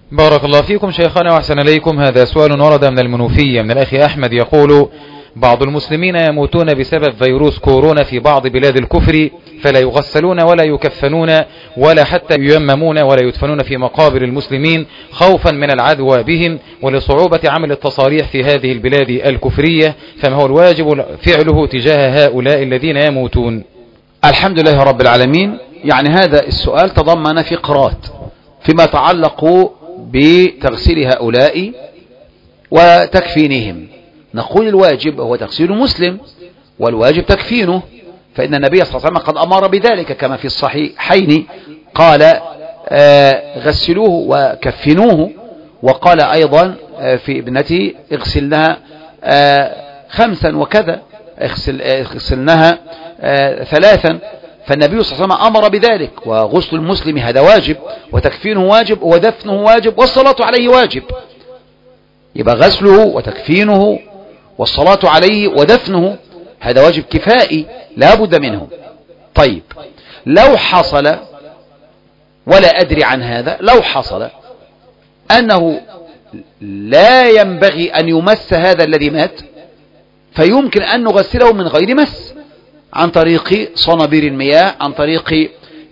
بارك الله فيكم شيخنا وأحسن إليكم. هذا سؤال ورد من المنوفية من الأخ أحمد يقول: بعض المسلمين يموتون بسبب فيروس كورونا في بعض بلاد الكفر، فلا يغسلون ولا يكفنون ولا حتى ييممون ولا يدفنون في مقابر المسلمين خوفا من العدوى بهم ولصعوبة عمل التصاريح في هذه البلاد الكفرية، فما هو الواجب فعله تجاه هؤلاء الذين يموتون؟ الحمد لله رب العالمين. يعني هذا السؤال تضمن فقرات فيما يتعلق بتغسيل هؤلاء وتكفينهم. نقول الواجب هو تغسيل المسلم والواجب تكفينه، فإن النبي صلى الله عليه وسلم قد أمر بذلك كما في الصحيحين، قال غسلوه وكفنوه، وقال أيضا في ابنتي اغسلنها 5 وكذا، اغسلنها 3. فالنبي صلى الله عليه وسلم أمر بذلك، وغسل المسلم هذا واجب، وتكفينه واجب، ودفنه واجب، والصلاة عليه واجب. يبقى غسله وتكفينه والصلاة عليه ودفنه هذا واجب كفائي لا بد منه. طيب، لو حصل، ولا أدري عن هذا، لو حصل أنه لا ينبغي أن يمس هذا الذي مات، فيمكن أن نغسله من غير مس، عن طريق صنابير المياه، عن طريق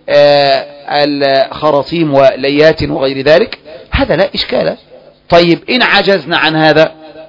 الخراطيم وليات وغير ذلك، هذا لا إشكال. طيب، إن عجزنا عن هذا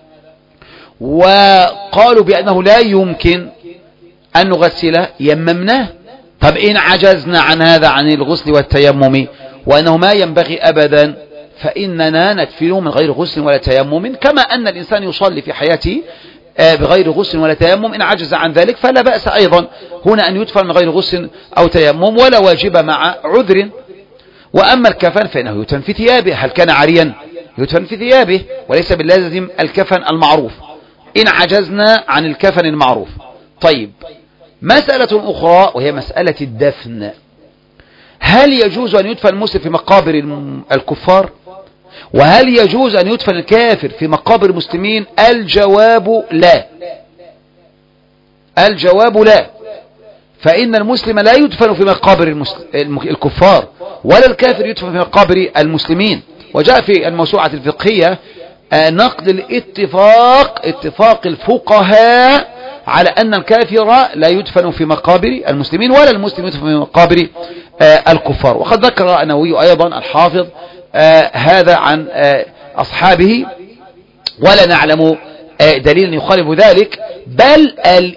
وقالوا بأنه لا يمكن أن نغسله، يممناه. طب إن عجزنا عن هذا، عن الغسل والتيمم، وأنه ما ينبغي أبدا، فإننا ندفنه من غير غسل ولا تيمم، كما أن الإنسان يصلي في حياته بغير غسل ولا تيمم. إن عجز عن ذلك فلا بأس أيضا هنا أن يدفن من غير غسل أو تيمم، ولا واجب مع عذر. وأما الكفن فإنه يدفن في ثيابه، هل كان عاريا يدفن في ثيابه، وليس باللازم الكفن المعروف إن عجزنا عن الكفن المعروف. طيب، مسألة أخرى وهي مسألة الدفن. هل يجوز أن يدفن المسلم في مقابر الكفار؟ وهل يجوز أن يدفن الكافر في مقابر المسلمين؟ الجواب لا. الجواب لا، فإن المسلم لا يدفن في مقابر الكفار، ولا الكافر يدفن في مقابر المسلمين. وجاء في الموسوعة الفقهية نقد اتفاق الفقهاء على أن الكافر لا يدفن في مقابر المسلمين، ولا المسلم يدفن في مقابر الكفار. وقد ذكر النووي أيضا الحافظ هذا عن أصحابه، ولا نعلم دليل يخالف ذلك، بل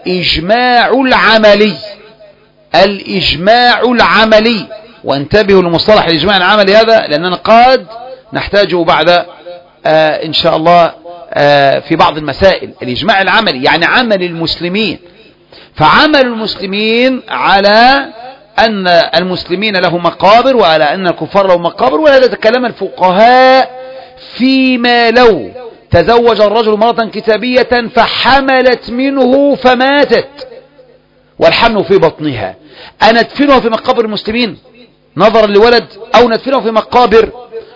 الإجماع العملي. وانتبهوا لمصطلح الإجماع العملي هذا، لأننا قد نحتاجه بعد إن شاء الله في بعض المسائل. الإجماع العملي يعني عمل المسلمين، فعمل المسلمين على أن المسلمين له مقابر، وعلى أن الكفار له مقابر. ولهذا تكلم الفقهاء فيما لو تزوج الرجل مرة كتابية فحملت منه فماتت والحمل في بطنها، أندفنها في مقابر المسلمين نظرا لولد، أو ندفنها في مقابر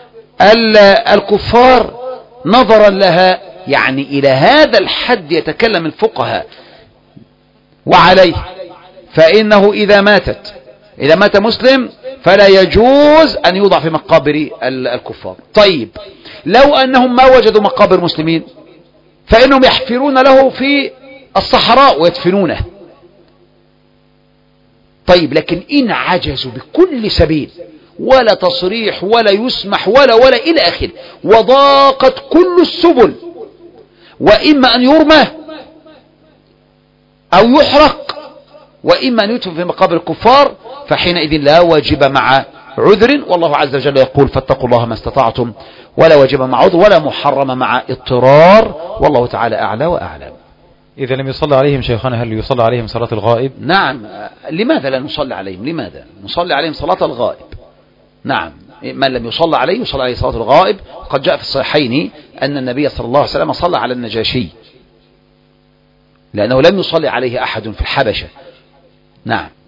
الكفار نظرا لها؟ يعني إلى هذا الحد يتكلم الفقهاء. وعليه فإنه إذا مات مسلم فلا يجوز أن يوضع في مقابر الكفار. طيب، لو أنهم ما وجدوا مقابر مسلمين فإنهم يحفرون له في الصحراء ويدفنونه. طيب، لكن إن عجزوا بكل سبيل، ولا تصريح ولا يسمح ولا إلى آخره، وضاقت كل السبل، وإما أن يرمى أو يحرق، وإما أن يدفن في مقابر الكفار، فحينئذ لا واجب مع عذر. والله عز وجل يقول: فاتقوا الله ما استطعتم، ولا واجب مع عذر، ولا محرم مع اضطرار. والله تعالى أعلى وأعلم. إذا لم يصلى عليهم شيخنا، هل يصلى عليهم صلاة الغائب؟ نعم. لماذا لا نصلي عليهم؟ لماذا نصلي عليهم صلاة الغائب؟ نعم، من لم يصلى عليه يصلى عليه صلاة الغائب. قد جاء في الصحيحين أن النبي صلى الله عليه وسلم صلى على النجاشي، لأنه لم يصلي عليه أحد في الحبشة. نعم.